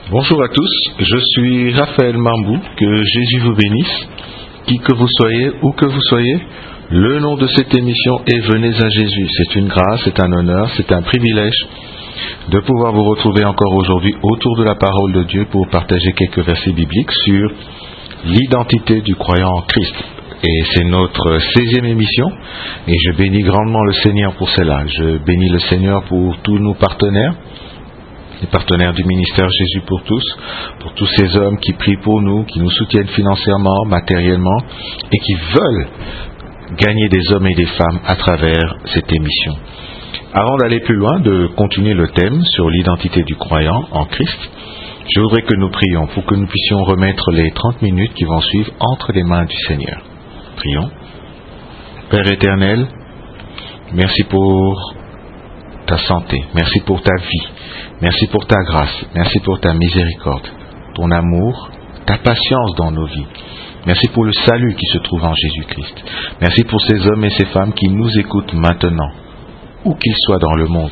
Bonjour à tous, je suis Raphaël Mambou, que Jésus vous bénisse, qui que vous soyez, où que vous soyez. Le nom de cette émission est Venez à Jésus. C'est une grâce, c'est un honneur, c'est un privilège de pouvoir vous retrouver encore aujourd'hui autour de la parole de Dieu pour partager quelques versets bibliques sur l'identité du croyant en Christ. Et c'est notre 16e émission et je bénis grandement le Seigneur pour cela. Je bénis le Seigneur pour tous nos partenaires, les partenaires du ministère Jésus pour tous ces hommes qui prient pour nous, qui nous soutiennent financièrement, matériellement et qui veulent gagner des hommes et des femmes à travers cette émission. Avant d'aller plus loin, de continuer le thème sur l'identité du croyant en Christ, je voudrais que nous prions pour que nous puissions remettre les 30 minutes qui vont suivre entre les mains du Seigneur. Prions. Père éternel, merci pour ta santé, merci pour ta vie, merci pour ta grâce, merci pour ta miséricorde, ton amour, ta patience dans nos vies. Merci pour le salut qui se trouve en Jésus-Christ. Merci pour ces hommes et ces femmes qui nous écoutent maintenant, où qu'ils soient dans le monde.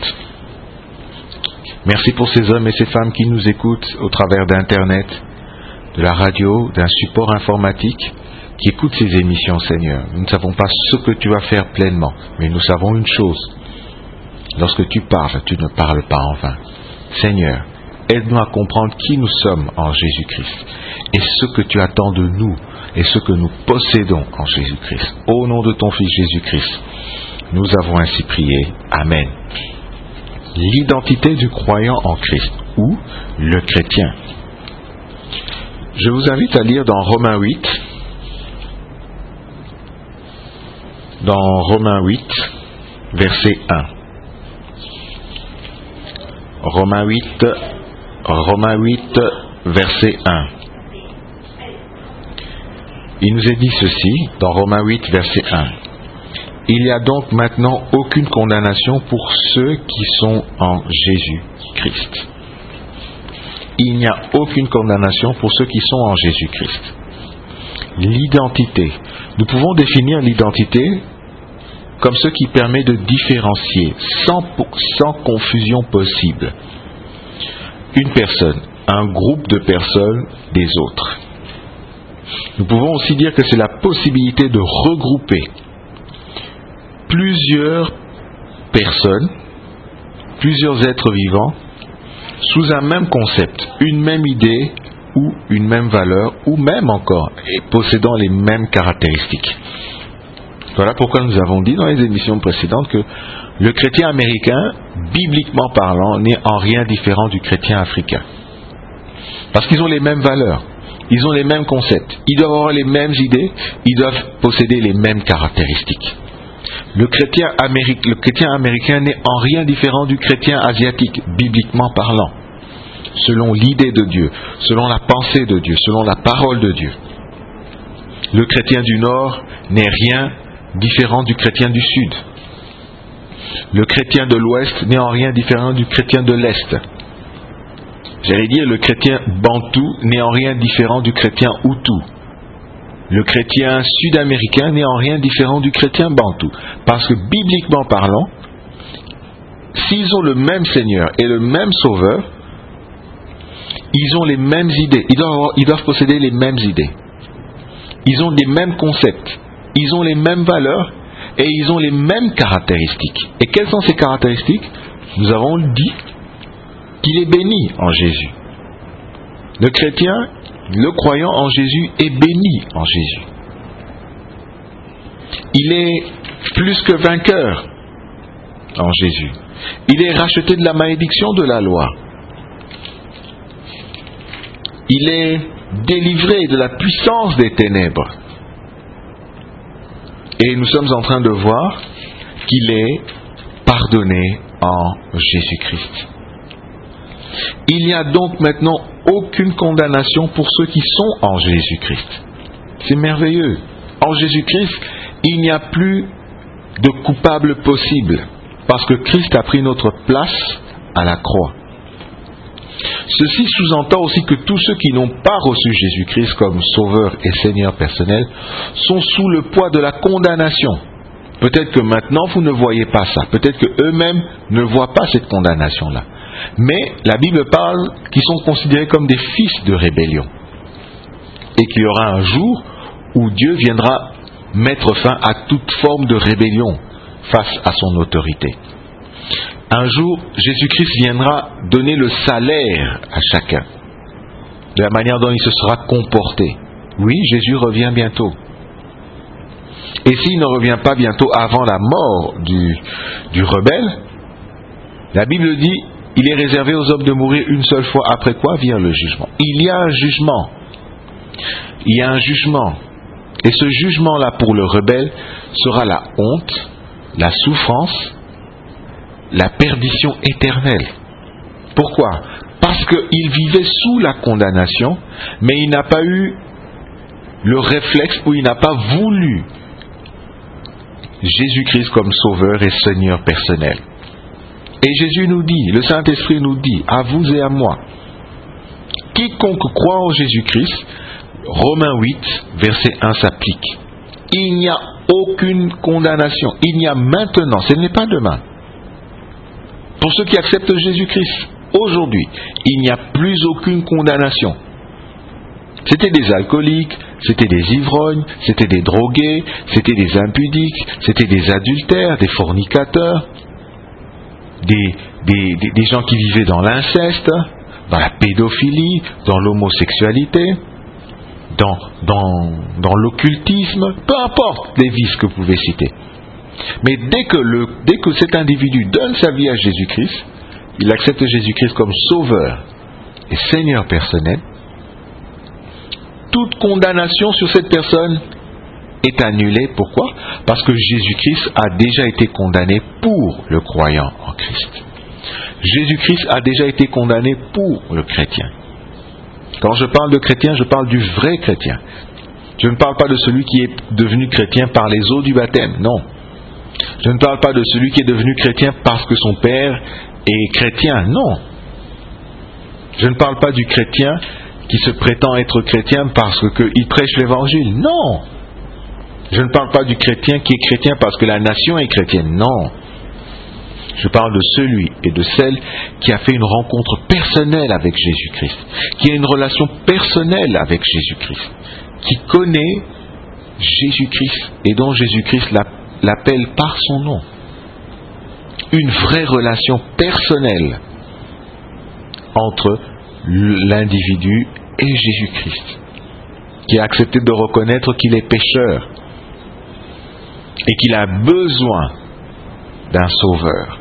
Merci pour ces hommes et ces femmes qui nous écoutent au travers d'Internet, de la radio, d'un support informatique, qui écoutent ces émissions, Seigneur. Nous ne savons pas ce que tu vas faire pleinement, mais nous savons une chose. Lorsque tu parles, tu ne parles pas en vain. Seigneur, aide-nous à comprendre qui nous sommes en Jésus-Christ et ce que tu attends de nous et ce que nous possédons en Jésus-Christ. Au nom de ton Fils Jésus-Christ, nous avons ainsi prié. Amen. L'identité du croyant en Christ ou le chrétien. Je vous invite à lire dans Romains 8. Dans Romains 8, verset 1. Romains 8, verset 1. Il nous est dit ceci, dans Romains 8, verset 1. Il n'y a donc maintenant aucune condamnation pour ceux qui sont en Jésus-Christ. Il n'y a aucune condamnation pour ceux qui sont en Jésus-Christ. L'identité. Nous pouvons définir l'identité comme ce qui permet de différencier sans confusion possible une personne, un groupe de personnes des autres. Nous pouvons aussi dire que c'est la possibilité de regrouper plusieurs personnes, plusieurs êtres vivants sous un même concept, une même idée ou une même valeur, ou même encore, et possédant les mêmes caractéristiques. Voilà pourquoi nous avons dit dans les émissions précédentes que le chrétien américain, bibliquement parlant, n'est en rien différent du chrétien africain. Parce qu'ils ont les mêmes valeurs, ils ont les mêmes concepts, ils doivent avoir les mêmes idées, ils doivent posséder les mêmes caractéristiques. Le chrétien américain n'est en rien différent du chrétien asiatique, bibliquement parlant, selon l'idée de Dieu, selon la pensée de Dieu, selon la parole de Dieu. Le chrétien du Nord n'est rien différent du chrétien du Sud. Le chrétien de l'Ouest n'est en rien différent du chrétien de l'Est. J'allais dire, le chrétien bantou n'est en rien différent du chrétien hutu. Le chrétien sud-américain n'est en rien différent du chrétien bantou. Parce que bibliquement parlant, s'ils ont le même Seigneur et le même Sauveur, ils ont les mêmes idées. Ils doivent posséder les mêmes idées. Ils ont les mêmes concepts. Ils ont les mêmes valeurs et ils ont les mêmes caractéristiques. Et quelles sont ces caractéristiques? Nous avons dit qu'il est béni en Jésus. Le chrétien, le croyant en Jésus est béni en Jésus. Il est plus que vainqueur en Jésus. Il est racheté de la malédiction de la loi. Il est délivré de la puissance des ténèbres. Et nous sommes en train de voir qu'il est pardonné en Jésus-Christ. Il n'y a donc maintenant aucune condamnation pour ceux qui sont en Jésus-Christ. C'est merveilleux. En Jésus-Christ, il n'y a plus de coupable possible, parce que Christ a pris notre place à la croix. Ceci sous-entend aussi que tous ceux qui n'ont pas reçu Jésus-Christ comme Sauveur et Seigneur personnel sont sous le poids de la condamnation. Peut-être que maintenant vous ne voyez pas ça, peut-être qu'eux-mêmes ne voient pas cette condamnation-là. Mais la Bible parle qu'ils sont considérés comme des fils de rébellion. Et qu'il y aura un jour où Dieu viendra mettre fin à toute forme de rébellion face à son autorité. Un jour, Jésus-Christ viendra donner le salaire à chacun, de la manière dont il se sera comporté. Oui, Jésus revient bientôt. Et s'il ne revient pas bientôt avant la mort du rebelle, la Bible dit, il est réservé aux hommes de mourir une seule fois, après quoi vient le jugement. Il y a un jugement. Il y a un jugement. Et ce jugement-là pour le rebelle sera la honte, la souffrance, la perdition éternelle. Pourquoi? Parce qu'il vivait sous la condamnation, mais il n'a pas eu le réflexe ou il n'a pas voulu Jésus-Christ comme sauveur et Seigneur personnel. Et Jésus nous dit, le Saint-Esprit nous dit, à vous et à moi, quiconque croit en Jésus-Christ, Romains 8, verset 1 s'applique. Il n'y a aucune condamnation. Il n'y a maintenant, ce n'est pas demain. Pour ceux qui acceptent Jésus-Christ, aujourd'hui, il n'y a plus aucune condamnation. C'était des alcooliques, c'était des ivrognes, c'était des drogués, c'était des impudiques, c'était des adultères, des fornicateurs, des gens qui vivaient dans l'inceste, dans la pédophilie, dans l'homosexualité, dans l'occultisme, peu importe les vices que vous pouvez citer. Mais dès que cet individu donne sa vie à Jésus-Christ, il accepte Jésus-Christ comme sauveur et Seigneur personnel, toute condamnation sur cette personne est annulée. Pourquoi? Parce que Jésus-Christ a déjà été condamné pour le croyant en Christ. Jésus-Christ a déjà été condamné pour le chrétien. Quand je parle de chrétien, je parle du vrai chrétien. Je ne parle pas de celui qui est devenu chrétien par les eaux du baptême, non. Je ne parle pas de celui qui est devenu chrétien parce que son père est chrétien, non. Je ne parle pas du chrétien qui se prétend être chrétien parce qu'il prêche l'évangile, non. Je ne parle pas du chrétien qui est chrétien parce que la nation est chrétienne, non. Je parle de celui et de celle qui a fait une rencontre personnelle avec Jésus-Christ, qui a une relation personnelle avec Jésus-Christ, qui connaît Jésus-Christ et dont Jésus-Christ l'appelle par son nom. Une vraie relation personnelle entre l'individu et Jésus-Christ, qui a accepté de reconnaître qu'il est pécheur et qu'il a besoin d'un sauveur.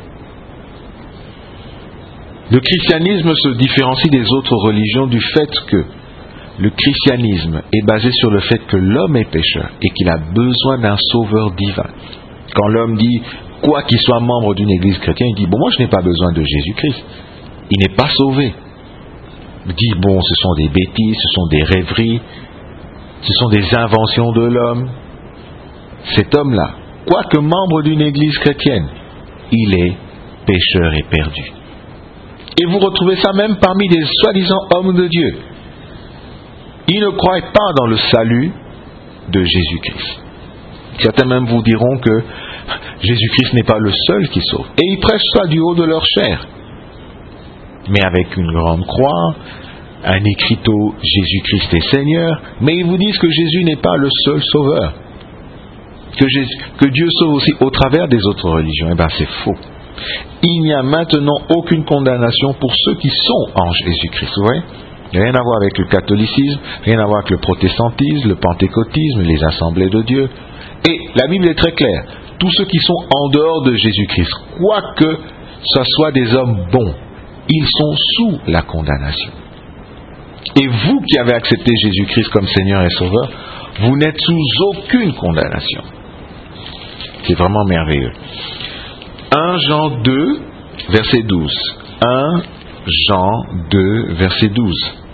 Le christianisme se différencie des autres religions du fait que le christianisme est basé sur le fait que l'homme est pécheur et qu'il a besoin d'un sauveur divin. Quand l'homme dit, quoi qu'il soit membre d'une église chrétienne, il dit, bon, moi je n'ai pas besoin de Jésus-Christ. Il n'est pas sauvé. Il dit, bon, ce sont des bêtises, ce sont des rêveries, ce sont des inventions de l'homme. Cet homme-là, quoique membre d'une église chrétienne, il est pécheur et perdu. Et vous retrouvez ça même parmi des soi-disant hommes de Dieu. Ils ne croient pas dans le salut de Jésus-Christ. Certains même vous diront que Jésus-Christ n'est pas le seul qui sauve. Et ils prêchent ça du haut de leur chair. Mais avec une grande croix, un écriteau Jésus-Christ est Seigneur, mais ils vous disent que Jésus n'est pas le seul sauveur. Que Dieu sauve aussi au travers des autres religions. Eh bien, c'est faux. Il n'y a maintenant aucune condamnation pour ceux qui sont en Jésus-Christ. Vous voyez ? Rien à voir avec le catholicisme, rien à voir avec le protestantisme, le pentecôtisme, les assemblées de Dieu. Et la Bible est très claire. Tous ceux qui sont en dehors de Jésus-Christ, quoique ce soient des hommes bons, ils sont sous la condamnation. Et vous qui avez accepté Jésus-Christ comme Seigneur et Sauveur, vous n'êtes sous aucune condamnation. C'est vraiment merveilleux. 1 Jean 2, verset 12. 1 Jean 2, verset 12.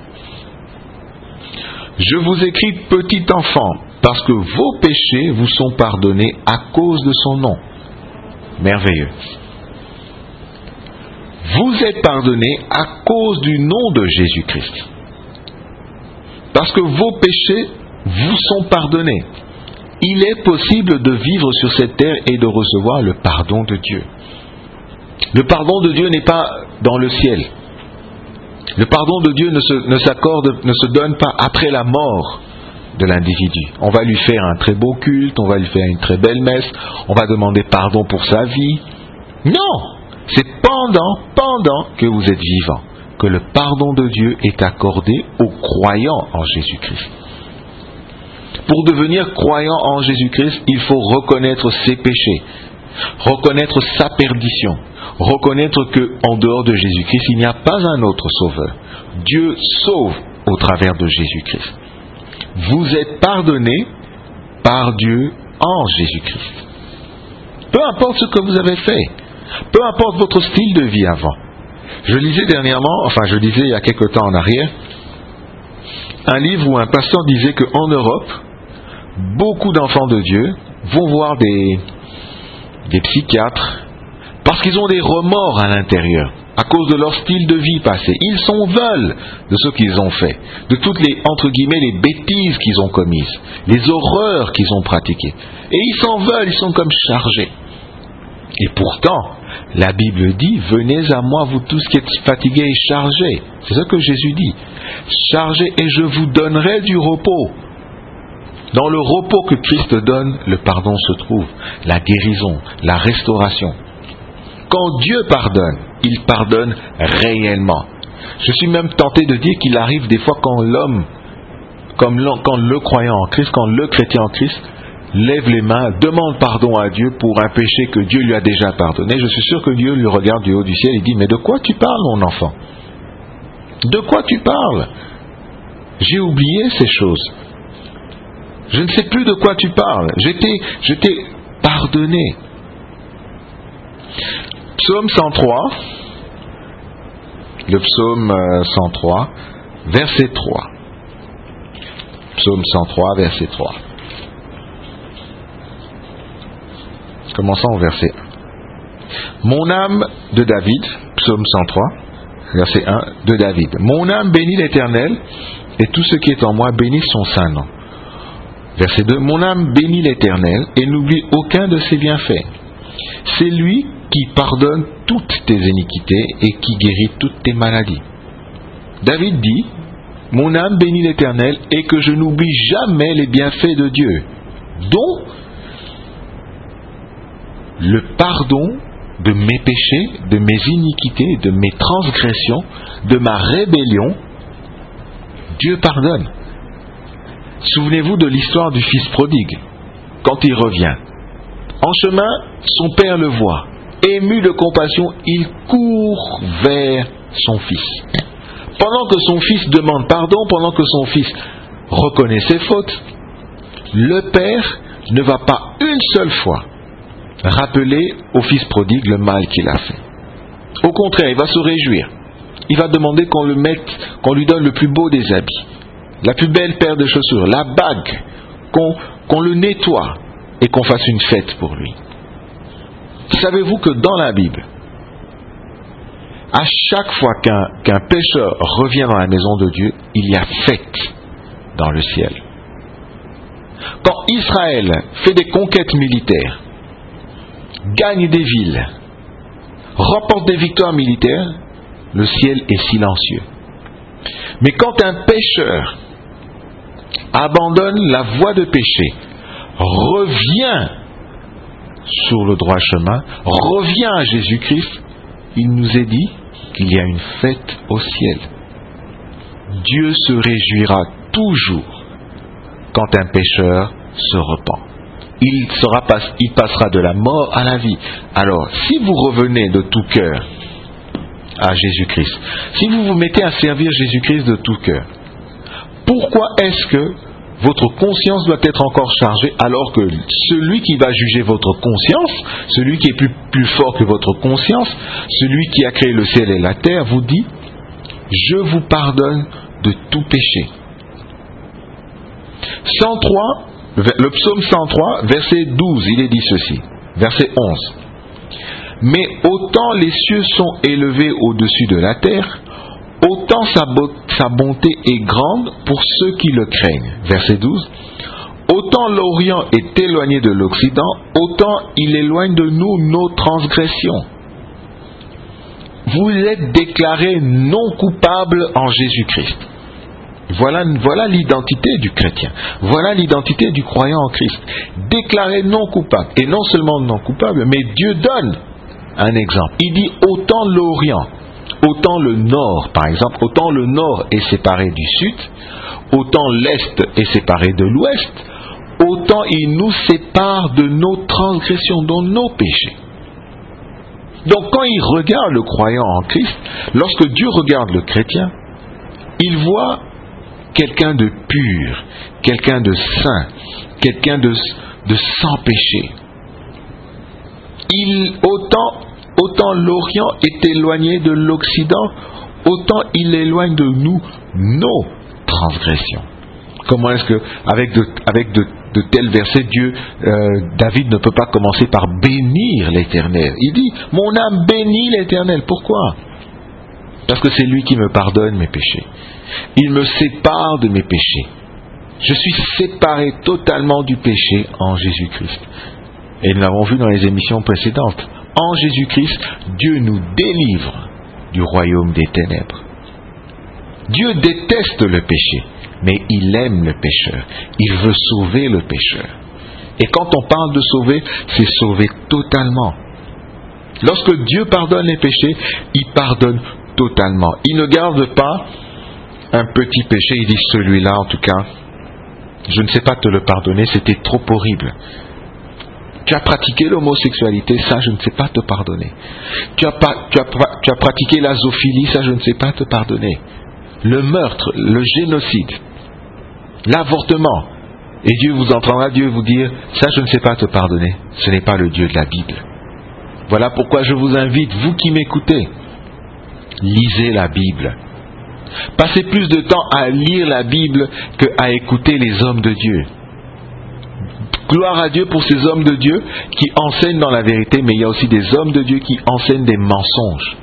Je vous écris, petit enfant, parce que vos péchés vous sont pardonnés à cause de son nom. Merveilleux. Vous êtes pardonnés à cause du nom de Jésus-Christ. Parce que vos péchés vous sont pardonnés. Il est possible de vivre sur cette terre et de recevoir le pardon de Dieu. Le pardon de Dieu n'est pas dans le ciel. Le pardon de Dieu ne se donne pas après la mort de l'individu. On va lui faire un très beau culte, on va lui faire une très belle messe, on va demander pardon pour sa vie. Non, c'est pendant que vous êtes vivant, que le pardon de Dieu est accordé aux croyants en Jésus-Christ. Pour devenir croyant en Jésus-Christ, il faut reconnaître ses péchés, reconnaître sa perdition, reconnaître qu'en dehors de Jésus-Christ, il n'y a pas un autre sauveur. Dieu sauve au travers de Jésus-Christ. Vous êtes pardonnés par Dieu en Jésus-Christ. Peu importe ce que vous avez fait, peu importe votre style de vie avant. Je lisais il y a quelque temps en arrière, un livre où un pasteur disait qu'en Europe, beaucoup d'enfants de Dieu vont voir des psychiatres parce qu'ils ont des remords à l'intérieur à cause de leur style de vie passé. Ils s'en veulent de ce qu'ils ont fait, de toutes les, entre guillemets, les bêtises qu'ils ont commises, les horreurs qu'ils ont pratiquées. Et ils s'en veulent, ils sont comme chargés. Et pourtant, la Bible dit, venez à moi vous tous qui êtes fatigués et chargés. C'est ce que Jésus dit. Chargés et je vous donnerai du repos. Dans le repos que Christ donne, le pardon se trouve, la guérison, la restauration. Quand Dieu pardonne, il pardonne réellement. Je suis même tenté de dire qu'il arrive des fois quand quand le croyant en Christ, quand le chrétien en Christ, lève les mains, demande pardon à Dieu pour un péché que Dieu lui a déjà pardonné. Je suis sûr que Dieu lui regarde du haut du ciel et dit, mais de quoi tu parles, mon enfant? De quoi tu parles? J'ai oublié ces choses. Je ne sais plus de quoi tu parles. Je t'ai pardonné. Psaume 103, le psaume 103, verset 3. Psaume 103, verset 3. Commençons au verset 1. Mon âme de David, psaume 103, verset 1 de David. Mon âme bénit l'Éternel, et tout ce qui est en moi bénit son saint nom. Verset 2. Mon âme bénit l'Éternel, et n'oublie aucun de ses bienfaits. C'est lui qui pardonne toutes tes iniquités et qui guérit toutes tes maladies. David dit, mon âme bénit l'Éternel et que je n'oublie jamais les bienfaits de Dieu, dont le pardon de mes péchés, de mes iniquités, de mes transgressions, de ma rébellion. Dieu pardonne. Souvenez-vous de l'histoire du fils prodigue, quand il revient. En chemin, son père le voit. Ému de compassion, il court vers son fils. Pendant que son fils demande pardon, pendant que son fils reconnaît ses fautes, le père ne va pas une seule fois rappeler au fils prodigue le mal qu'il a fait. Au contraire, il va se réjouir. Il va demander qu'on lui donne le plus beau des habits, la plus belle paire de chaussures, la bague, qu'on le nettoie et qu'on fasse une fête pour lui. Savez-vous que dans la Bible, à chaque fois qu'un pécheur revient dans la maison de Dieu, il y a fête dans le ciel. Quand Israël fait des conquêtes militaires, gagne des villes, remporte des victoires militaires, le ciel est silencieux. Mais quand un pécheur abandonne la voie de péché, revient sur le droit chemin, revient à Jésus-Christ, il nous est dit qu'il y a une fête au ciel. Dieu se réjouira toujours quand un pécheur se repent. Il passera de la mort à la vie. Alors, si vous revenez de tout cœur à Jésus-Christ, si vous vous mettez à servir Jésus-Christ de tout cœur, pourquoi est-ce que votre conscience doit être encore chargée alors que celui qui va juger votre conscience, celui qui est plus fort que votre conscience, celui qui a créé le ciel et la terre, vous dit « Je vous pardonne de tout péché ». 103, le psaume 103, verset 12, il est dit ceci, verset 11. « Mais autant les cieux sont élevés au-dessus de la terre, autant sa bonté est grande pour ceux qui le craignent. » Verset 12. « Autant l'Orient est éloigné de l'Occident, autant il éloigne de nous nos transgressions. » Vous êtes déclaré non coupable en Jésus-Christ. Voilà l'identité du chrétien. Voilà l'identité du croyant en Christ. Déclaré non coupable. Et non seulement non coupable, mais Dieu donne un exemple. Il dit autant l'Orient, autant le Nord, par exemple, autant le Nord est séparé du Sud, autant l'Est est séparé de l'Ouest, autant il nous sépare de nos transgressions, de nos péchés. Donc quand il regarde le croyant en Christ, lorsque Dieu regarde le chrétien, il voit quelqu'un de pur, quelqu'un de saint, quelqu'un de sans péché. Autant l'Orient est éloigné de l'Occident, autant il éloigne de nous nos transgressions. Comment est-ce que, avec de tels versets, David ne peut pas commencer par bénir l'Éternel? Il dit, mon âme bénit l'Éternel. Pourquoi? Parce que c'est lui qui me pardonne mes péchés. Il me sépare de mes péchés. Je suis séparé totalement du péché en Jésus-Christ. Et nous l'avons vu dans les émissions précédentes. En Jésus-Christ, Dieu nous délivre du royaume des ténèbres. Dieu déteste le péché, mais il aime le pécheur. Il veut sauver le pécheur. Et quand on parle de sauver, c'est sauver totalement. Lorsque Dieu pardonne les péchés, il pardonne totalement. Il ne garde pas un petit péché, il dit celui-là en tout cas, je ne sais pas te le pardonner, c'était trop horrible. Tu as pratiqué l'homosexualité, ça je ne sais pas te pardonner. Tu as pratiqué la zoophilie, ça je ne sais pas te pardonner. Le meurtre, le génocide, l'avortement. Et Dieu vous entendra, Dieu vous dire, ça je ne sais pas te pardonner. Ce n'est pas le Dieu de la Bible. Voilà pourquoi je vous invite, vous qui m'écoutez, lisez la Bible. Passez plus de temps à lire la Bible qu'à écouter les hommes de Dieu. Gloire à Dieu pour ces hommes de Dieu qui enseignent dans la vérité, mais il y a aussi des hommes de Dieu qui enseignent des mensonges.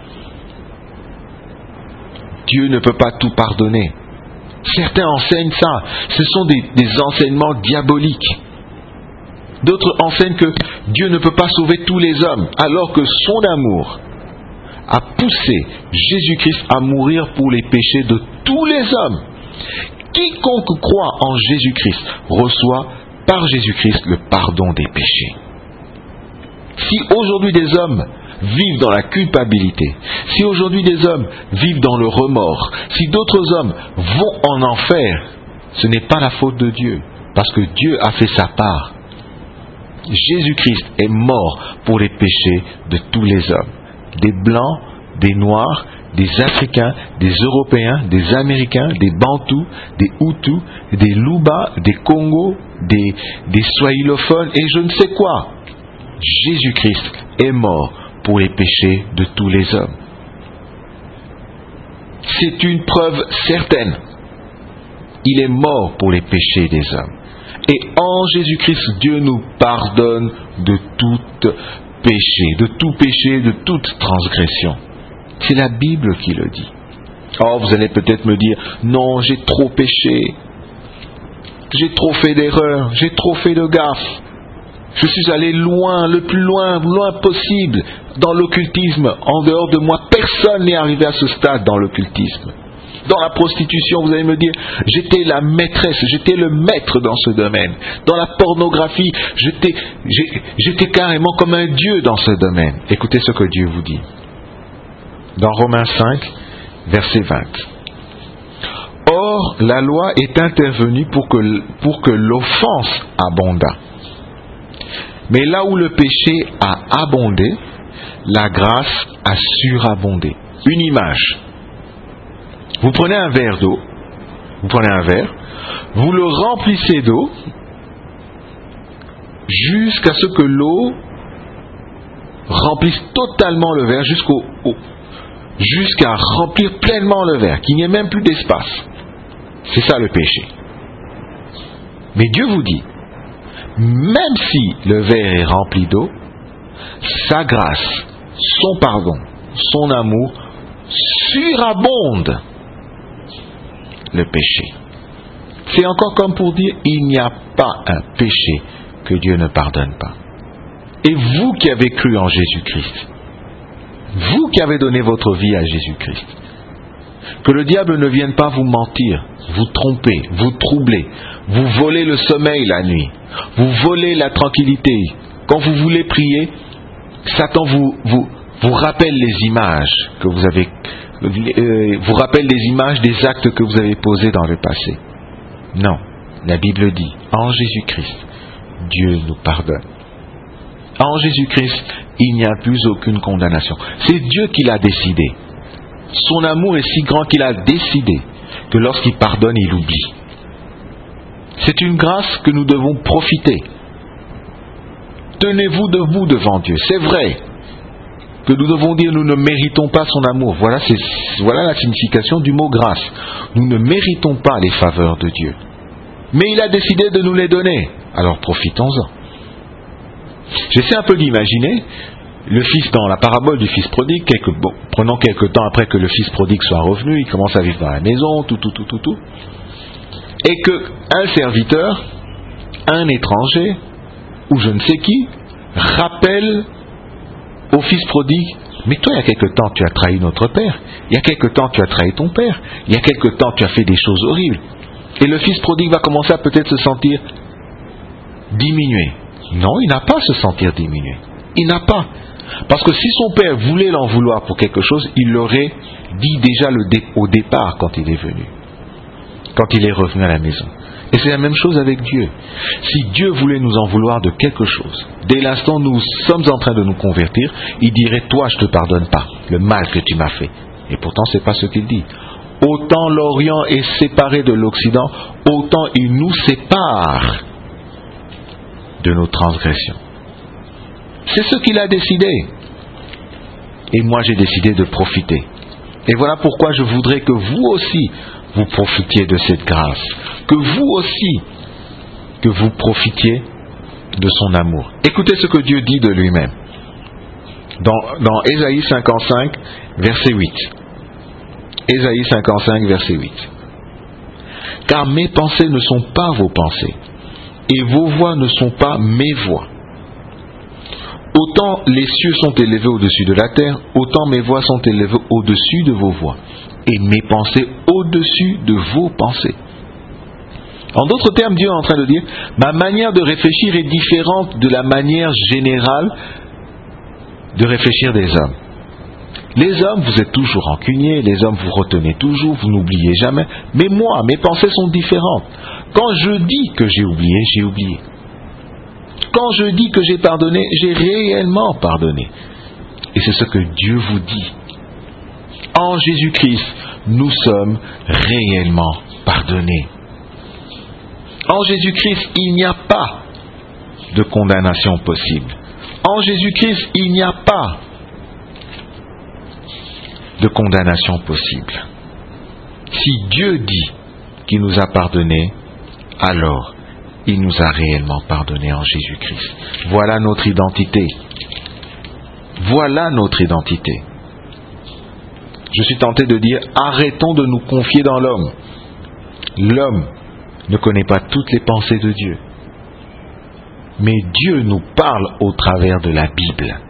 Dieu ne peut pas tout pardonner. Certains enseignent ça. Ce sont des enseignements diaboliques. D'autres enseignent que Dieu ne peut pas sauver tous les hommes, alors que son amour a poussé Jésus-Christ à mourir pour les péchés de tous les hommes. Quiconque croit en Jésus-Christ reçoit par Jésus-Christ le pardon des péchés. Si aujourd'hui des hommes vivent dans la culpabilité, si aujourd'hui des hommes vivent dans le remords, si d'autres hommes vont en enfer, ce n'est pas la faute de Dieu, parce que Dieu a fait sa part. Jésus-Christ est mort pour les péchés de tous les hommes, des blancs, des noirs, des Africains, des Européens, des Américains, des Bantous, des Hutus, des Luba, des Congos, des Swahilophones et je ne sais quoi. Jésus-Christ est mort pour les péchés de tous les hommes. C'est une preuve certaine. Il est mort pour les péchés des hommes. Et en Jésus-Christ, Dieu nous pardonne de tout péché, de toute transgression. C'est la Bible qui le dit. Oh, vous allez peut-être me dire, non, j'ai trop péché. J'ai trop fait d'erreurs, j'ai trop fait de gaffes. Je suis allé loin, le plus loin possible dans l'occultisme. En dehors de moi, personne n'est arrivé à ce stade dans l'occultisme. Dans la prostitution, vous allez me dire, j'étais la maîtresse, j'étais le maître dans ce domaine. Dans la pornographie, j'étais carrément comme un dieu dans ce domaine. Écoutez ce que Dieu vous dit. Dans Romains 5, verset 20. Or, la loi est intervenue pour que l'offense abondât. Mais là où le péché a abondé, la grâce a surabondé. Une image. Vous prenez un verre d'eau, vous le remplissez d'eau jusqu'à ce que l'eau remplisse totalement le verre, jusqu'à remplir pleinement le verre, qu'il n'y ait même plus d'espace. C'est ça le péché. Mais Dieu vous dit, même si le verre est rempli d'eau, sa grâce, son pardon, son amour surabondent le péché. C'est encore comme pour dire, il n'y a pas un péché que Dieu ne pardonne pas. Et vous qui avez cru en Jésus-Christ, Vous qui avez donné votre vie à Jésus-Christ. Que le diable ne vienne pas vous mentir, vous tromper, vous troubler, vous voler le sommeil la nuit, vous voler la tranquillité. Quand vous voulez prier, Satan vous rappelle les images que vous avez, vous rappelle les images des actes que vous avez posés dans le passé. Non, la Bible dit, en Jésus-Christ, Dieu nous pardonne. En Jésus-Christ, il n'y a plus aucune condamnation. C'est Dieu qui l'a décidé. Son amour est si grand qu'il a décidé que lorsqu'il pardonne, il oublie. C'est une grâce que nous devons profiter. Tenez-vous debout devant Dieu. C'est vrai que nous devons dire nous ne méritons pas son amour. Voilà la signification du mot grâce. Nous ne méritons pas les faveurs de Dieu. Mais il a décidé de nous les donner. Alors profitons-en. J'essaie un peu d'imaginer le fils dans la parabole du fils prodigue, prenant quelque temps après que le fils prodigue soit revenu, il commence à vivre dans la maison, tout. Et qu'un serviteur, un étranger, ou je ne sais qui, rappelle au fils prodigue, mais toi il y a quelque temps tu as trahi notre père, il y a quelque temps tu as trahi ton père, il y a quelque temps tu as fait des choses horribles. Et le fils prodigue va commencer à peut-être se sentir diminué. Non, il n'a pas à se sentir diminué. Il n'a pas. Parce que si son père voulait l'en vouloir pour quelque chose, il l'aurait dit déjà au départ quand il est venu. Quand il est revenu à la maison. Et c'est la même chose avec Dieu. Si Dieu voulait nous en vouloir de quelque chose, dès l'instant où nous sommes en train de nous convertir, il dirait, toi je ne te pardonne pas le mal que tu m'as fait. Et pourtant ce n'est pas ce qu'il dit. Autant l'Orient est séparé de l'Occident, autant il nous sépare de nos transgressions. C'est ce qu'il a décidé. Et moi j'ai décidé de profiter. Et voilà pourquoi je voudrais que vous aussi, vous profitiez de cette grâce. Que vous aussi, que vous profitiez de son amour. Écoutez ce que Dieu dit de lui-même. Dans Ésaïe 55, verset 8. Ésaïe 55, verset 8. Car mes pensées ne sont pas vos pensées, et vos voix ne sont pas mes voix. Autant les cieux sont élevés au-dessus de la terre, autant mes voix sont élevées au-dessus de vos voix, et mes pensées au-dessus de vos pensées. En d'autres termes, Dieu est en train de dire, ma manière de réfléchir est différente de la manière générale de réfléchir des hommes. Les hommes, vous êtes toujours rancuniers, les hommes, vous retenez toujours, vous n'oubliez jamais, mais moi, mes pensées sont différentes. Quand je dis que j'ai oublié, j'ai oublié. Quand je dis que j'ai pardonné, j'ai réellement pardonné. Et c'est ce que Dieu vous dit. En Jésus-Christ, nous sommes réellement pardonnés. En Jésus-Christ, il n'y a pas de condamnation possible. En Jésus-Christ, il n'y a pas de condamnation possible. Si Dieu dit qu'il nous a pardonnés, alors il nous a réellement pardonnés en Jésus-Christ. Voilà notre identité. Voilà notre identité. Je suis tenté de dire, arrêtons de nous confier dans l'homme. L'homme ne connaît pas toutes les pensées de Dieu. Mais Dieu nous parle au travers de la Bible.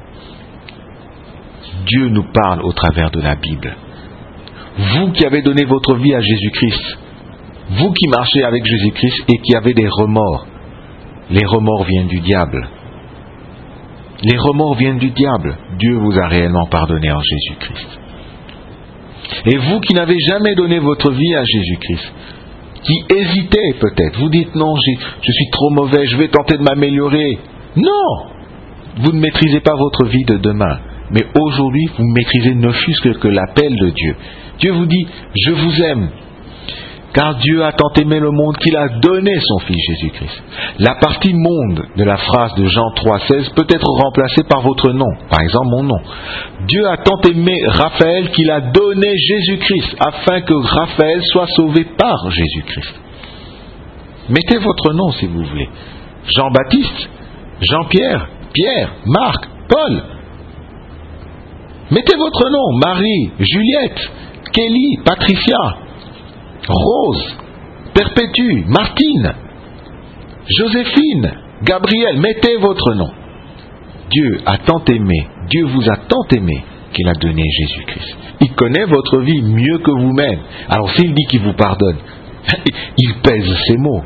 Dieu nous parle au travers de la Bible. Vous qui avez donné votre vie à Jésus-Christ, vous qui marchez avec Jésus-Christ et qui avez des remords, les remords viennent du diable. Les remords viennent du diable. Dieu vous a réellement pardonné en Jésus-Christ. Et vous qui n'avez jamais donné votre vie à Jésus-Christ, qui hésitez peut-être, vous dites non, je suis trop mauvais, je vais tenter de m'améliorer. Non, vous ne maîtrisez pas votre vie de demain. Mais aujourd'hui, vous maîtrisez ne fût-ce que l'appel de Dieu. Dieu vous dit, je vous aime. Car Dieu a tant aimé le monde qu'il a donné son Fils Jésus-Christ. La partie monde de la phrase de Jean 3,16 peut être remplacée par votre nom, par exemple mon nom. Dieu a tant aimé Raphaël qu'il a donné Jésus-Christ, afin que Raphaël soit sauvé par Jésus-Christ. Mettez votre nom si vous voulez. Jean-Baptiste, Jean-Pierre, Pierre, Marc, Paul. Mettez votre nom, Marie, Juliette, Kelly, Patricia, Rose, Perpétue, Martine, Joséphine, Gabriel, mettez votre nom. Dieu a tant aimé, Dieu vous a tant aimé qu'il a donné Jésus-Christ. Il connaît votre vie mieux que vous-même. Alors s'il dit qu'il vous pardonne, il pèse ses mots.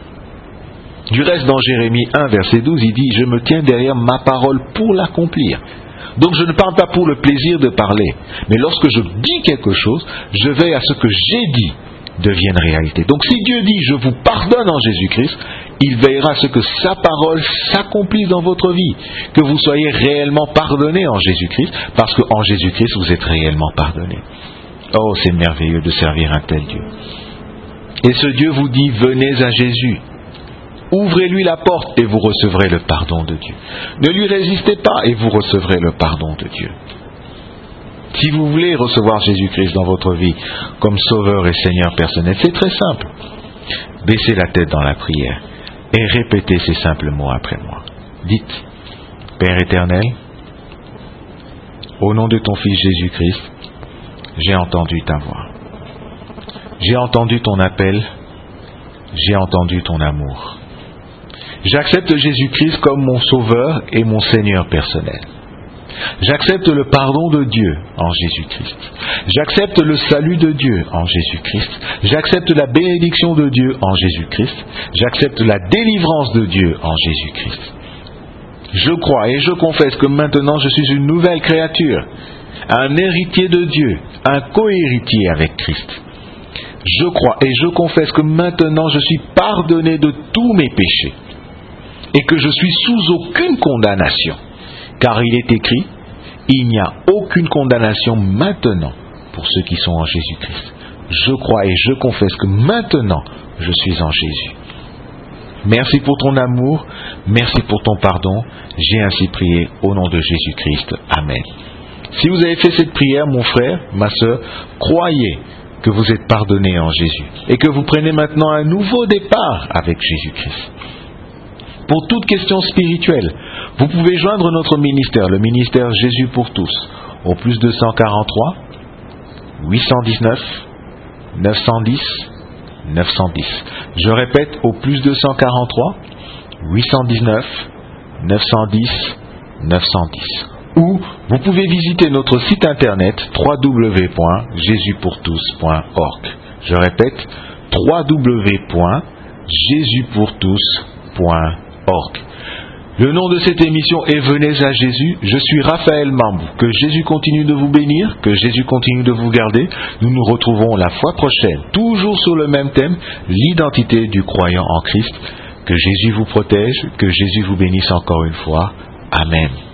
Du reste, dans Jérémie 1, verset 12, il dit « Je me tiens derrière ma parole pour l'accomplir ». Donc je ne parle pas pour le plaisir de parler, mais lorsque je dis quelque chose, je veille à ce que j'ai dit devienne réalité. Donc si Dieu dit « Je vous pardonne en Jésus-Christ », il veillera à ce que sa parole s'accomplisse dans votre vie, que vous soyez réellement pardonné en Jésus-Christ, parce qu'en Jésus-Christ, vous êtes réellement pardonné. Oh, c'est merveilleux de servir un tel Dieu. Et ce Dieu vous dit, venez à Jésus. Ouvrez-lui la porte et vous recevrez le pardon de Dieu. Ne lui résistez pas et vous recevrez le pardon de Dieu. Si vous voulez recevoir Jésus-Christ dans votre vie comme Sauveur et Seigneur personnel, c'est très simple. Baissez la tête dans la prière et répétez ces simples mots après moi. Dites, Père éternel, au nom de ton Fils Jésus-Christ, j'ai entendu ta voix. J'ai entendu ton appel, j'ai entendu ton amour. J'accepte Jésus-Christ comme mon Sauveur et mon Seigneur personnel. J'accepte le pardon de Dieu en Jésus-Christ. J'accepte le salut de Dieu en Jésus-Christ. J'accepte la bénédiction de Dieu en Jésus-Christ. J'accepte la délivrance de Dieu en Jésus-Christ. Je crois et je confesse que maintenant je suis une nouvelle créature, un héritier de Dieu, un co-héritier avec Christ. Je crois et je confesse que maintenant je suis pardonné de tous mes péchés et que je suis sous aucune condamnation. Car il est écrit, il n'y a aucune condamnation maintenant pour ceux qui sont en Jésus-Christ. Je crois et je confesse que maintenant je suis en Jésus. Merci pour ton amour, merci pour ton pardon. J'ai ainsi prié au nom de Jésus-Christ. Amen. Si vous avez fait cette prière, mon frère, ma sœur, croyez que vous êtes pardonné en Jésus et que vous prenez maintenant un nouveau départ avec Jésus-Christ. Pour toute question spirituelle, vous pouvez joindre notre ministère, le ministère Jésus pour tous, au plus 243 819 910 910. Je répète, au plus 243 819 910 910. Ou vous pouvez visiter notre site internet www.jesuspourtous.org. Je répète, www.jesuspourtous.org. Le nom de cette émission est Venez à Jésus. Je suis Raphaël Mambou. Que Jésus continue de vous bénir, que Jésus continue de vous garder. Nous nous retrouvons la fois prochaine, toujours sur le même thème, l'identité du croyant en Christ. Que Jésus vous protège, que Jésus vous bénisse encore une fois. Amen.